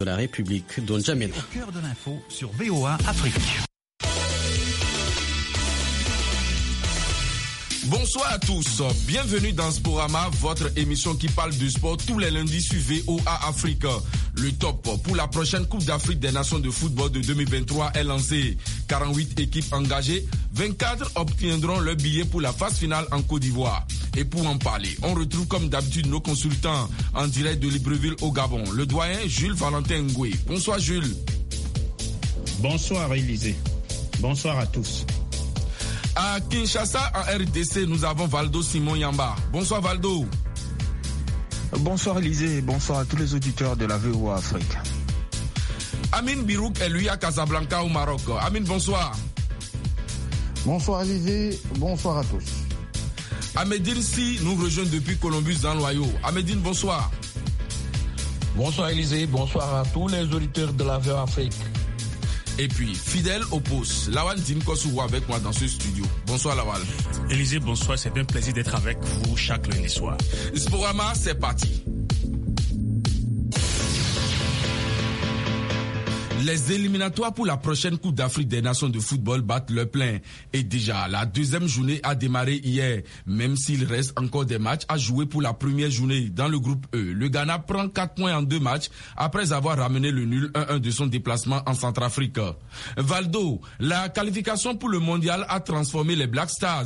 de la République, Don Jamena. Au cœur de l'info sur VOA Afrique. Bonsoir à tous, bienvenue dans Sporama, votre émission qui parle de sport tous les lundis sur VOA Afrique. Le top pour la prochaine Coupe d'Afrique des Nations de football de 2023 est lancé. 48 équipes engagées, 24 obtiendront leur billet pour la phase finale en Côte d'Ivoire. Et pour en parler, on retrouve comme d'habitude nos consultants en direct de Libreville au Gabon, le doyen Jules Valentin Ngoué. Bonsoir Jules. Bonsoir Élisée. Bonsoir à tous. À Kinshasa, en RDC, nous avons Valdo Simon Yamba. Bonsoir Valdo. Bonsoir Élisée et bonsoir à tous les auditeurs de la VOA Afrique. Amine Birouk est lui à Casablanca au Maroc. Amine, bonsoir. Bonsoir Élisée, bonsoir à tous. Ahmedine Si nous rejoint depuis Columbus dans l'Ohio. Ahmedine, bonsoir. Bonsoir Élisée, bonsoir à tous les auditeurs de la VOA Afrique. Et puis, fidèle au poste, Lawal Dinkosouwa avec moi dans ce studio. Bonsoir Lawal. Élisée, bonsoir, c'est un plaisir d'être avec vous chaque lundi soir. Sporama, c'est parti. Les éliminatoires pour la prochaine Coupe d'Afrique des Nations de football battent leur plein. Et déjà, la deuxième journée a démarré hier. Même s'il reste encore des matchs à jouer pour la première journée dans le groupe E. Le Ghana prend 4 points en 2 matchs après avoir ramené le nul 1-1 de son déplacement en Centrafrique. Valdo, la qualification pour le mondial a transformé les Black Stars.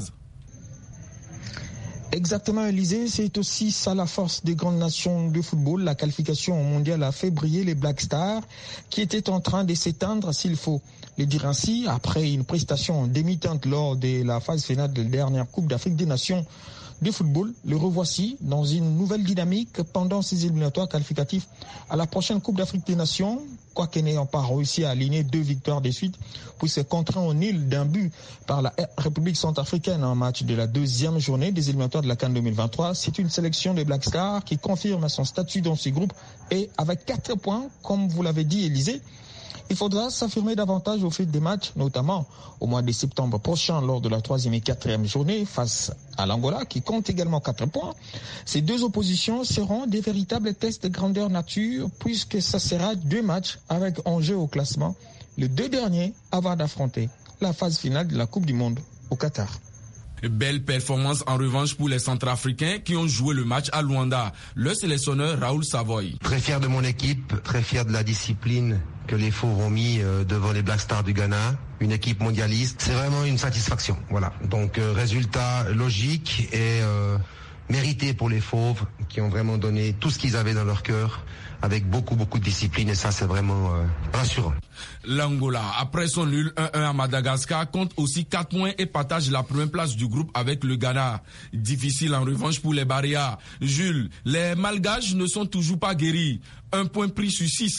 Exactement, Élisée, c'est aussi ça la force des grandes nations de football. La qualification au mondial a fait briller les Black Stars qui étaient en train de s'éteindre, s'il faut le dire ainsi, après une prestation demi-teinte lors de la phase finale de la dernière Coupe d'Afrique des Nations de football. Le revoici dans une nouvelle dynamique pendant ces éliminatoires qualificatifs à la prochaine Coupe d'Afrique des Nations, quoique n'ayant pas réussi à aligner 2 victoires de suite, puis se contraint au nil d'un but par la République centrafricaine en match de la deuxième journée des éliminatoires de la CAN 2023. C'est une sélection des Black Stars qui confirme son statut dans ce groupe et avec 4 points, comme vous l'avez dit Élisée, il faudra s'affirmer davantage au fil des matchs, notamment au mois de septembre prochain lors de la 3e et 4e journée face à l'Angola qui compte également 4 points. Ces 2 oppositions seront des véritables tests de grandeur nature puisque ça sera 2 matchs avec enjeu au classement, les 2 derniers avant d'affronter la phase finale de la Coupe du Monde au Qatar. Belle performance en revanche pour les Centrafricains qui ont joué le match à Luanda. Le sélectionneur Raoul Savoy. Très fier de mon équipe, très fier de la discipline que les Fauves ont mis devant les Black Stars du Ghana. Une équipe mondialiste, c'est vraiment une satisfaction. Voilà. Donc résultat logique et mérité pour les Fauves qui ont vraiment donné tout ce qu'ils avaient dans leur cœur avec beaucoup de discipline et ça c'est vraiment rassurant. L'Angola, après son nul 1-1 à Madagascar, compte aussi 4 points et partage la première place du groupe avec le Ghana. Difficile en revanche pour les Barrières. Jules, les Malgaches ne sont toujours pas guéris. 1 point pris sur 6.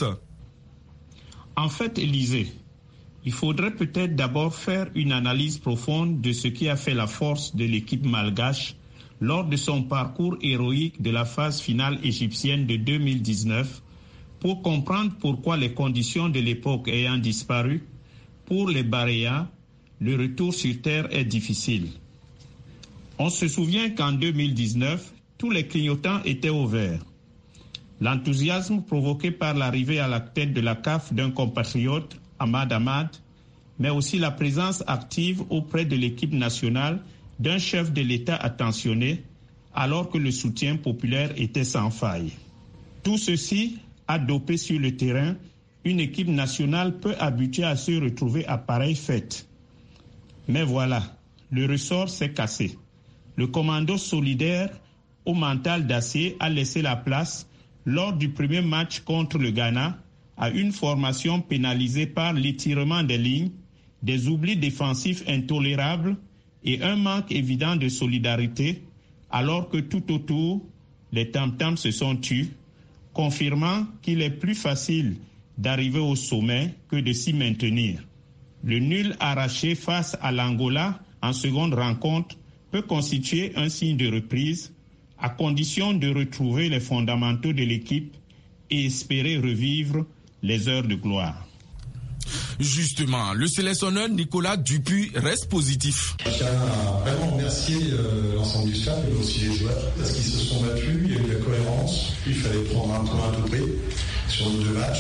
En fait, Élisée, il faudrait peut-être d'abord faire une analyse profonde de ce qui a fait la force de l'équipe malgache lors de son parcours héroïque de la phase finale égyptienne de 2019 pour comprendre pourquoi les conditions de l'époque ayant disparu, pour les Baréas, le retour sur terre est difficile. On se souvient qu'en 2019, tous les clignotants étaient au vert. L'enthousiasme provoqué par l'arrivée à la tête de la CAF d'un compatriote, Ahmad Ahmad, mais aussi la présence active auprès de l'équipe nationale d'un chef de l'État attentionné, alors que le soutien populaire était sans faille. Tout ceci a dopé sur le terrain une équipe nationale peu habituée à se retrouver à pareille fête. Mais voilà, le ressort s'est cassé. Le commando solidaire au mental d'acier a laissé la place, lors du premier match contre le Ghana, à une formation pénalisée par l'étirement des lignes, des oublis défensifs intolérables et un manque évident de solidarité, alors que tout autour, les tam-tams se sont tus, confirmant qu'il est plus facile d'arriver au sommet que de s'y maintenir. Le nul arraché face à l'Angola en seconde rencontre peut constituer un signe de reprise, à condition de retrouver les fondamentaux de l'équipe et espérer revivre les heures de gloire. Justement, le sélectionneur Nicolas Dupuis reste positif. Je tiens à vraiment remercier l'ensemble du staff, mais aussi les joueurs, parce qu'ils se sont battus, il y a eu de la cohérence, il fallait prendre un point à tout prix sur nos 2 matchs.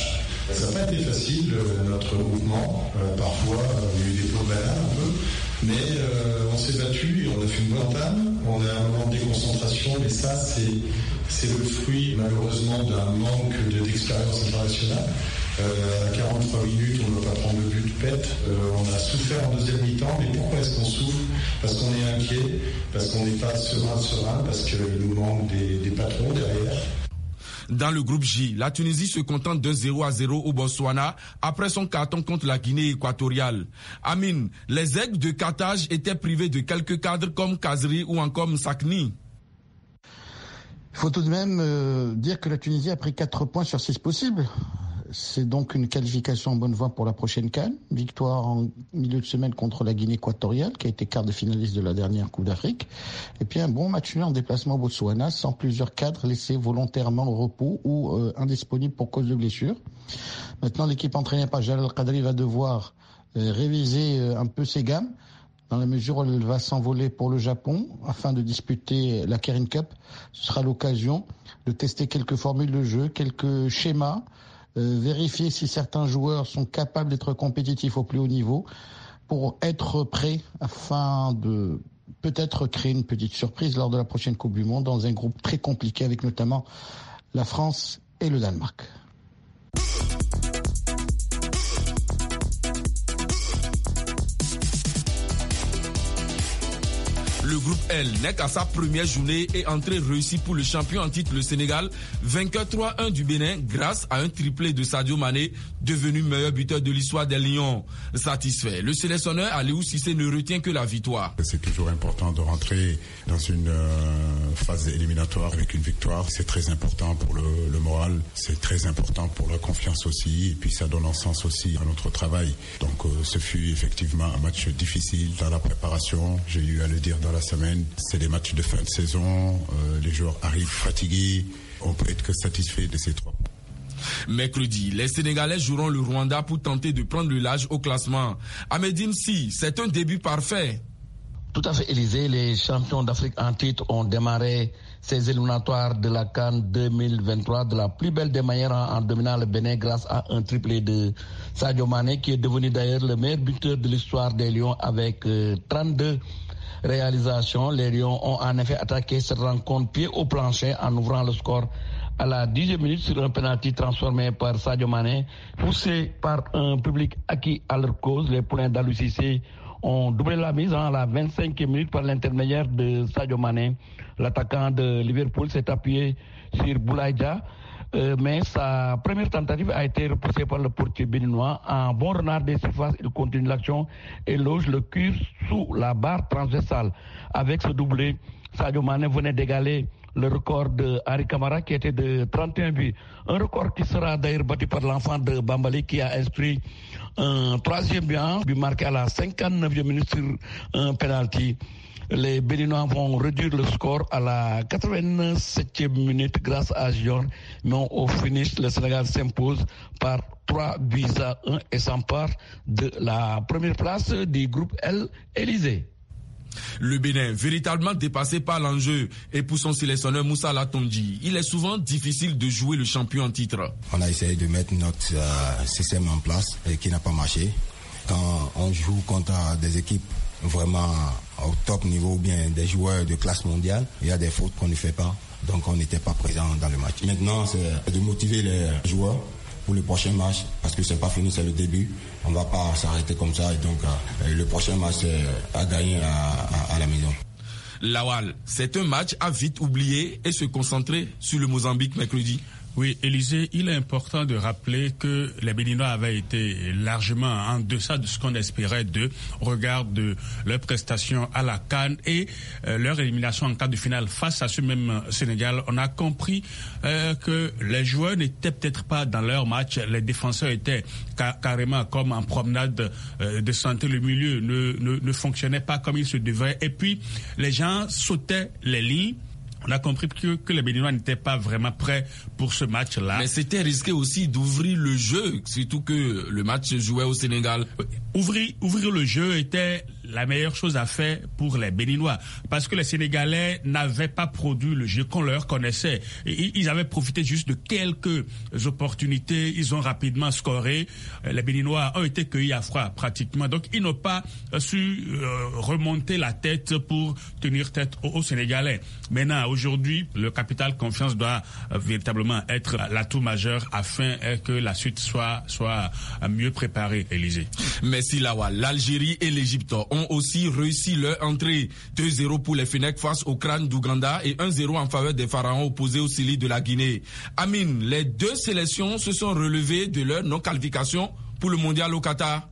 Ça n'a pas été facile, notre mouvement. Parfois, il y a eu des pots de banane un peu. Mais on s'est battu et on a fait une bonne entame. On a un moment de déconcentration, mais ça, c'est le fruit, malheureusement, d'un manque d'expérience internationale. À 43 minutes, on ne va pas prendre le but bête. On a souffert en deuxième mi-temps, mais pourquoi est-ce qu'on souffre? Parce qu'on est inquiet, parce qu'on n'est pas serein, parce qu'il nous manque des patrons derrière. Dans le groupe J, la Tunisie se contente de 0-0 au Botswana après son carton contre la Guinée équatoriale. Amine, les Aigles de Carthage étaient privés de quelques cadres comme Kazri ou encore Msakni. Il faut tout de même dire que la Tunisie a pris 4 points sur 6 possibles. C'est donc une qualification en bonne voie pour la prochaine CAN. Victoire en milieu de semaine contre la Guinée équatoriale, qui a été quart de finaliste de la dernière Coupe d'Afrique. Et puis un bon match nul en déplacement au Botswana, sans plusieurs cadres laissés volontairement au repos ou indisponibles pour cause de blessure. Maintenant, l'équipe entraînée par Jalal Qadri va devoir réviser un peu ses gammes, dans la mesure où elle va s'envoler pour le Japon afin de disputer la Kirin Cup. Ce sera l'occasion de tester quelques formules de jeu, quelques schémas, vérifier si certains joueurs sont capables d'être compétitifs au plus haut niveau pour être prêts afin de peut-être créer une petite surprise lors de la prochaine Coupe du Monde dans un groupe très compliqué avec notamment la France et le Danemark. Le groupe L n'est qu'à sa première journée et entrée réussie pour le champion en titre, le Sénégal, vainqueur 3-1 du Bénin grâce à un triplé de Sadio Mané, devenu meilleur buteur de l'histoire des Lions. Satisfait, le sélectionneur Aliou Cissé ne retient que la victoire. C'est toujours important de rentrer dans une phase éliminatoire avec une victoire. C'est très important pour le moral, c'est très important pour la confiance aussi, et puis ça donne un sens aussi à notre travail. Donc ce fut effectivement un match difficile dans la préparation, j'ai eu à le dire dans la semaine, c'est des matchs de fin de saison, les joueurs arrivent fatigués, on peut être que satisfait de ces 3 points. Mercredi, les Sénégalais joueront le Rwanda pour tenter de prendre le large au classement. Ahmed Si, c'est un début parfait. Tout à fait, Élysée, les champions d'Afrique en titre ont démarré ces éliminatoires de la CAN 2023 de la plus belle des manières en dominant le Bénin grâce à un triplé de Sadio Mané qui est devenu d'ailleurs le meilleur buteur de l'histoire des Lions avec 32 réalisations. Les Lions ont en effet attaqué cette rencontre pied au plancher en ouvrant le score à la 10e minute sur un penalty transformé par Sadio Mané. Poussé par un public acquis à leur cause, les poulains d'Aliou Cissé ont doublé la mise à la 25e minute par l'intermédiaire de Sadio Mané. L'attaquant de Liverpool s'est appuyé sur Boulaye Dia, mais sa première tentative a été repoussée par le portier béninois. En bon renard des surfaces, il continue l'action et loge le cul sous la barre transversale. Avec ce doublé, Sadio Mané venait d'égaler le record de Henri Camara qui était de 31 buts. Un record qui sera d'ailleurs battu par l'enfant de Bambali qui a inscrit un 3e but marqué à la 59e minute sur un penalty. Les Béninois vont réduire le score à la 87e minute grâce à Gion, mais au finish, le Sénégal s'impose par 3-1 et s'empare de la première place du groupe L. Élysée. Le Bénin, véritablement dépassé par l'enjeu, et pour son sélectionneur Moussa Latonji, il est souvent difficile de jouer le champion en titre. On a essayé de mettre notre système en place et qui n'a pas marché. Quand on joue contre des équipes vraiment au top niveau ou bien des joueurs de classe mondiale, il y a des fautes qu'on ne fait pas, donc on n'était pas présent dans le match. Maintenant, c'est de motiver les joueurs pour le prochain match, parce que c'est pas fini, c'est le début. On va pas s'arrêter comme ça, et donc le prochain match c'est à gagner à la maison. Lawal, c'est un match à vite oublier et se concentrer sur le Mozambique mercredi. Oui, Élysée, il est important de rappeler que les Béninois avaient été largement en deçà de ce qu'on espérait d'eux au regard de leur prestation à la CAN et leur élimination en quart de finale face à ce même Sénégal. On a compris que les joueurs n'étaient peut-être pas dans leur match, les défenseurs étaient carrément comme en promenade de santé, le milieu ne fonctionnait pas comme il se devait et puis les gens sautaient les lignes. On a compris que les Béninois n'étaient pas vraiment prêts pour ce match-là. Mais c'était risqué aussi d'ouvrir le jeu, surtout que le match se jouait au Sénégal. Ouvrir le jeu était la meilleure chose à faire pour les Béninois. Parce que les Sénégalais n'avaient pas produit le jeu qu'on leur connaissait. Ils avaient profité juste de quelques opportunités. Ils ont rapidement scoré. Les Béninois ont été cueillis à froid pratiquement. Donc, ils n'ont pas su remonter la tête pour tenir tête aux Sénégalais. Maintenant, aujourd'hui, le capital confiance doit véritablement être l'atout majeur afin que la suite soit mieux préparée, Élysée. Merci Lawal. L'Algérie et l'Égypte ont aussi réussi leur entrée. 2-0 pour les Fennecs face au Crâne d'Ouganda et 1-0 en faveur des Pharaons opposés au Sili de la Guinée. Amine, les deux sélections se sont relevées de leur non-qualification pour le mondial au Qatar.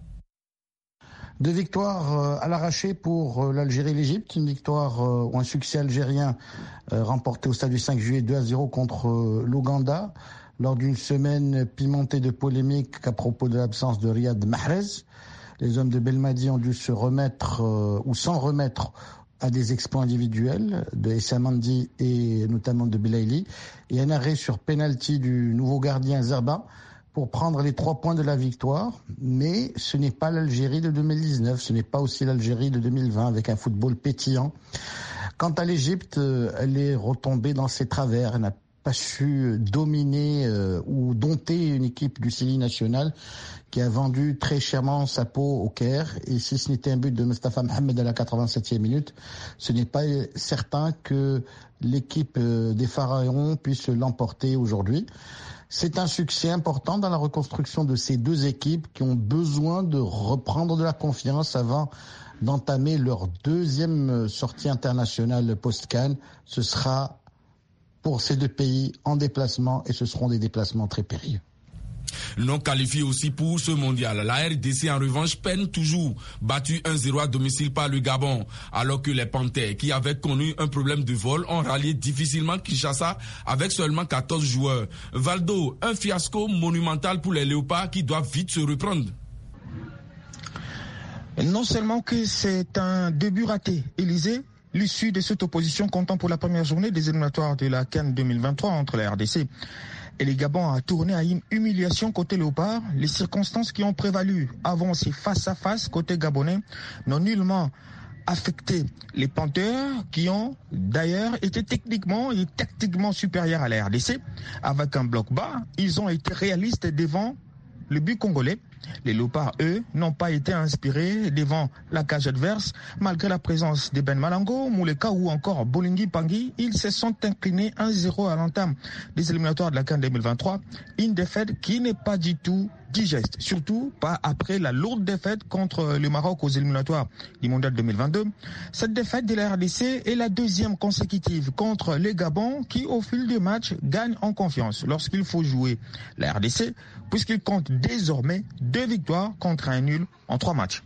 2 victoires à l'arraché pour l'Algérie et l'Égypte. Une victoire ou un succès algérien remporté au stade du 5 juillet 2-0 contre l'Ouganda lors d'une semaine pimentée de polémiques à propos de l'absence de Riyad Mahrez. Les hommes de Belmadi ont dû se remettre ou s'en remettre à des exploits individuels de Essa Mandi et notamment de Belaïli et un arrêt sur penalty du nouveau gardien Zerba pour prendre les 3 points de la victoire. Mais ce n'est pas l'Algérie de 2019, ce n'est pas aussi l'Algérie de 2020 avec un football pétillant. Quant à l'Égypte, elle est retombée dans ses travers. Elle n'a pas su dominer ou dompter une équipe du Sili national qui a vendu très chèrement sa peau au Caire. Et si ce n'était un but de Mustafa Mohamed à la 87e minute, ce n'est pas certain que l'équipe des Pharaons puisse l'emporter aujourd'hui. C'est un succès important dans la reconstruction de ces 2 équipes qui ont besoin de reprendre de la confiance avant d'entamer leur 2e sortie internationale post-CAN. Ce sera pour ces 2 pays en déplacement et ce seront des déplacements très périlleux. Non qualifié aussi pour ce mondial. La RDC en revanche peine toujours, battu 1-0 à domicile par le Gabon, alors que les Panthères, qui avaient connu un problème de vol, ont rallié difficilement Kinshasa avec seulement 14 joueurs. Valdo, un fiasco monumental pour les Léopards qui doivent vite se reprendre. Non seulement que c'est un début raté, Élysée, l'issue de cette opposition comptant pour la première journée des éliminatoires de la CAN 2023 entre la RDC et les Gabon a tourné à une humiliation côté Léopard. Les circonstances qui ont prévalu avant ces face-à-face côté gabonais n'ont nullement affecté les Panthers qui ont d'ailleurs été techniquement et tactiquement supérieurs à la RDC. Avec un bloc bas, ils ont été réalistes devant le but congolais. Les Léopards, eux, n'ont pas été inspirés devant la cage adverse. Malgré la présence de Ben Malango, Mouleka ou encore Bolingui Pangui, ils se sont inclinés 1-0 à l'entame des éliminatoires de la CAN 2023. Une défaite qui n'est pas du tout digeste, surtout pas après la lourde défaite contre le Maroc aux éliminatoires du Mondial 2022. Cette défaite de la RDC est la 2e consécutive contre les Gabon qui, au fil du match, gagne en confiance lorsqu'il faut jouer la RDC, puisqu'il compte désormais 2 victoires contre un nul en 3 matchs.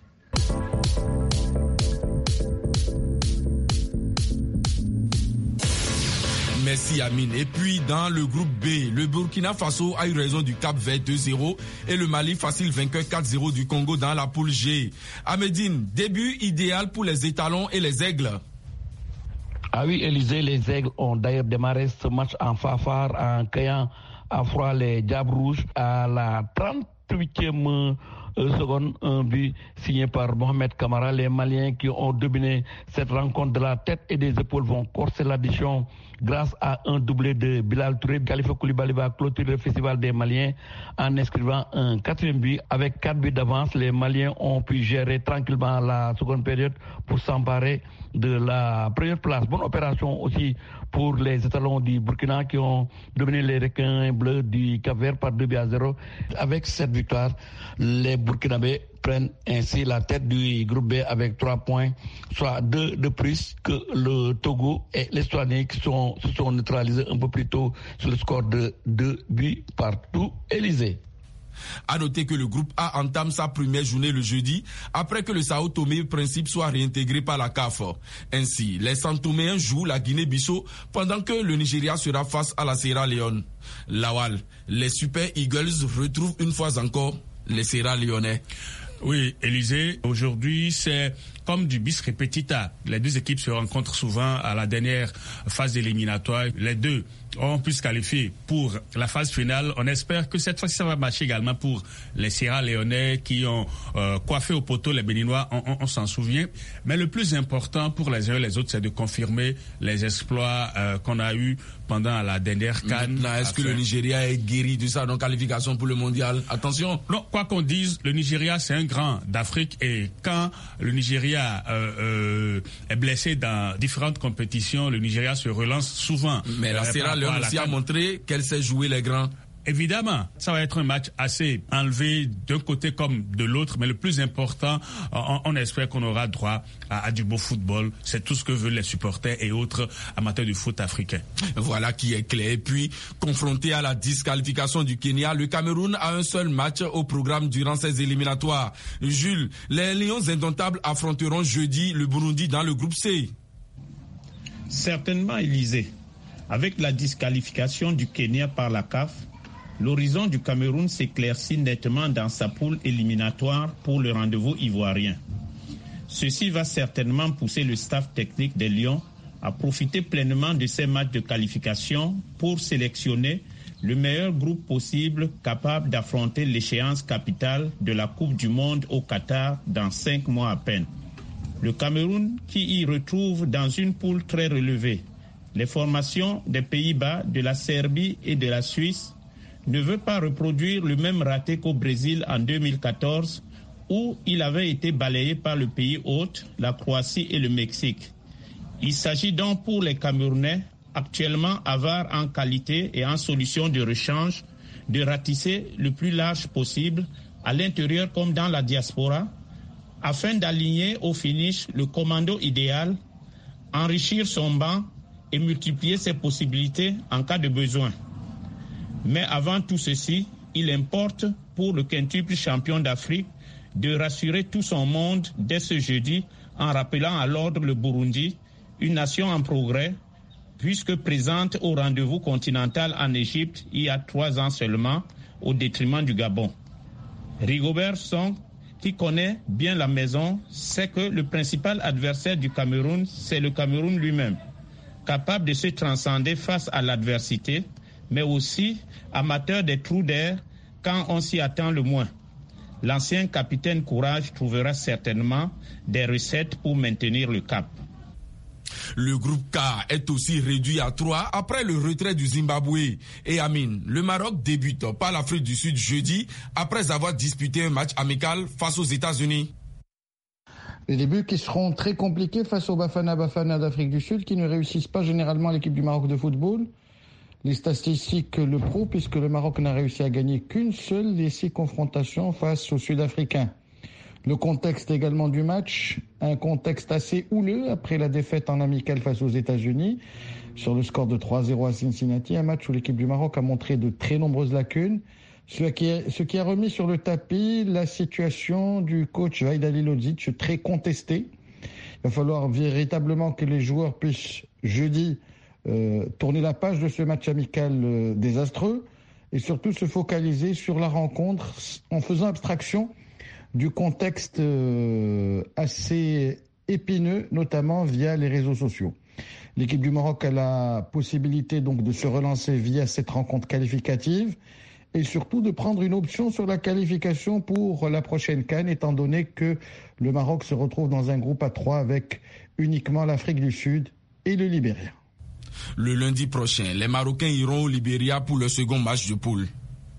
Merci Amine. Et puis dans le groupe B, le Burkina Faso a eu raison du Cap-Vert 2-0 et le Mali facile vainqueur 4-0 du Congo dans la poule G. Amédine, début idéal pour les étalons et les aigles. Ah oui, Élysée, les aigles ont d'ailleurs démarré ce match en fanfare en cueillant à froid les Diables Rouges à la 38e seconde, un but signé par Mohamed Kamara. Les Maliens qui ont dominé cette rencontre de la tête et des épaules vont corser l'addition grâce à un doublé de Bilal Touré. Khalifa Koulibaly va clôturer le festival des Maliens en inscrivant un 4e but. Avec 4 buts d'avance, les Maliens ont pu gérer tranquillement la seconde période pour s'emparer de la première place. Bonne opération aussi pour les étalons du Burkina qui ont dominé les requins bleus du Cap-Vert par 2-0. Avec cette victoire, les Burkinabés prennent ainsi la tête du groupe B avec 3 points, soit 2 de plus que le Togo et l'Estonie qui se sont neutralisés un peu plus tôt sur le score de 2 buts partout. Élysée. À noter que le groupe A entame sa première journée le jeudi après que le Sao Tomé Principe soit réintégré par la CAF. Ainsi, les Santoméens jouent la Guinée-Bissau pendant que le Nigeria sera face à la Sierra Leone. Lawal, les Super Eagles retrouvent une fois encore les Sierra Leonais. Oui, Élysée, aujourd'hui c'est comme du bis repetita. Les 2 équipes se rencontrent souvent à la dernière phase éliminatoire. Les 2 on puisse qualifier pour la phase finale. On espère que cette fois-ci, ça va marcher également pour les Sierra Léonais qui ont coiffé au poteau les Béninois, on s'en souvient. Mais le plus important pour les uns et les autres, c'est de confirmer les exploits qu'on a eus pendant la dernière CAN. Est-ce que le Nigeria est guéri de ça, donc qualification pour le mondial? Attention. Non, quoi qu'on dise, le Nigeria, c'est un grand d'Afrique, et quand le Nigeria est blessé dans différentes compétitions, le Nigeria se relance souvent. Mais la Sierra Leone aussi a montré qu'elle sait jouer les grands. Évidemment, ça va être un match assez enlevé d'un côté comme de l'autre, mais le plus important, on espère qu'on aura droit à du beau football. C'est tout ce que veulent les supporters et autres amateurs du foot africain. Voilà qui est clair. Et puis, confronté à la disqualification du Kenya, le Cameroun a un seul match au programme durant ces éliminatoires. Jules, les Lions indomptables affronteront jeudi le Burundi dans le groupe C. Certainement, Élysée. Avec la disqualification du Kenya par la CAF, l'horizon du Cameroun s'éclaircit nettement dans sa poule éliminatoire pour le rendez-vous ivoirien. Ceci va certainement pousser le staff technique des Lions à profiter pleinement de ces matchs de qualification pour sélectionner le meilleur groupe possible capable d'affronter l'échéance capitale de la Coupe du Monde au Qatar dans 5 mois à peine. Le Cameroun, qui y retrouve dans une poule très relevée les formations des Pays-Bas, de la Serbie et de la Suisse, ne veut pas reproduire le même raté qu'au Brésil en 2014, où il avait été balayé par le pays hôte, la Croatie et le Mexique. Il s'agit donc pour les Camerounais, actuellement avares en qualité et en solutions de rechange, de ratisser le plus large possible, à l'intérieur comme dans la diaspora, afin d'aligner au finish le commando idéal, enrichir son banc et multiplier ses possibilités en cas de besoin. Mais avant tout ceci, il importe pour le quintuple champion d'Afrique de rassurer tout son monde dès ce jeudi en rappelant à l'ordre le Burundi, une nation en progrès, puisque présente au rendez-vous continental en Égypte il y a 3 ans seulement, au détriment du Gabon. Rigobert Song, qui connaît bien la maison, sait que le principal adversaire du Cameroun, c'est le Cameroun lui-même, capable de se transcender face à l'adversité, mais aussi amateur des trous d'air quand on s'y attend le moins. L'ancien capitaine Courage trouvera certainement des recettes pour maintenir le cap. Le groupe K est aussi réduit à 3 après le retrait du Zimbabwe. Et Amine, le Maroc débute par l'Afrique du Sud jeudi après avoir disputé un match amical face aux États-Unis. Les débuts qui seront très compliqués face aux Bafana d'Afrique du Sud qui ne réussissent pas généralement l'équipe du Maroc de football. Les statistiques le prouvent puisque le Maroc n'a réussi à gagner qu'une seule des 6 confrontations face aux Sud-Africains. Le contexte également du match, un contexte assez houleux après la défaite en amical face aux États-Unis sur le score de 3-0 à Cincinnati, un match où l'équipe du Maroc a montré de très nombreuses lacunes, ce qui a remis sur le tapis la situation du coach Vahid Halilovic, très contesté. Il va falloir véritablement que les joueurs puissent jeudi tourner la page de ce match amical désastreux et surtout se focaliser sur la rencontre en faisant abstraction du contexte assez épineux, notamment via les réseaux sociaux. L'équipe du Maroc a la possibilité donc de se relancer via cette rencontre qualificative et surtout de prendre une option sur la qualification pour la prochaine CAN, étant donné que le Maroc se retrouve dans un groupe à 3 avec uniquement l'Afrique du Sud et le Libéria. Le lundi prochain, les Marocains iront au Libéria pour le second match de poule.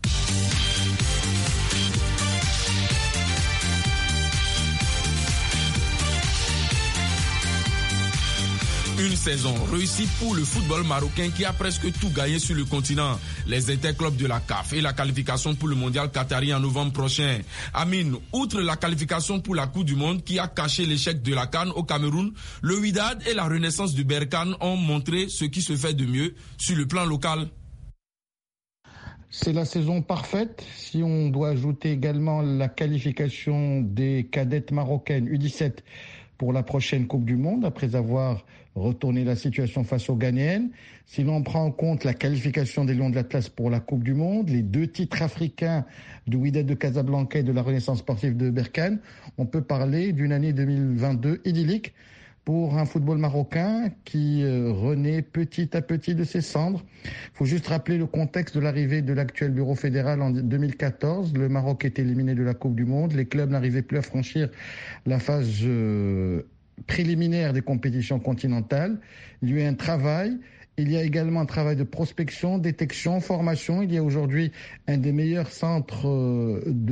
Une saison réussie pour le football marocain qui a presque tout gagné sur le continent. Les interclubs de la CAF et la qualification pour le mondial qatari en novembre prochain. Amine, outre la qualification pour la Coupe du Monde qui a caché l'échec de la CAN au Cameroun, le Wydad et la renaissance de Berkane ont montré ce qui se fait de mieux sur le plan local. C'est la saison parfaite. Si on doit ajouter également la qualification des cadettes marocaines U17 pour la prochaine Coupe du Monde, après avoir retourné la situation face aux Ghanéennes. Si l'on prend en compte la qualification des Lions de l'Atlas pour la Coupe du Monde, les 2 titres africains du Wydad de Casablanca et de la Renaissance sportive de Berkane, on peut parler d'une année 2022 idyllique pour un football marocain qui renaît petit à petit de ses cendres. Il faut juste rappeler le contexte de l'arrivée de l'actuel bureau fédéral en 2014. Le Maroc est éliminé de la Coupe du Monde. Les clubs n'arrivaient plus à franchir la phase préliminaire des compétitions continentales. Il y a eu un travail. Il y a également un travail de prospection, détection, formation. Il y a aujourd'hui un des meilleurs centres de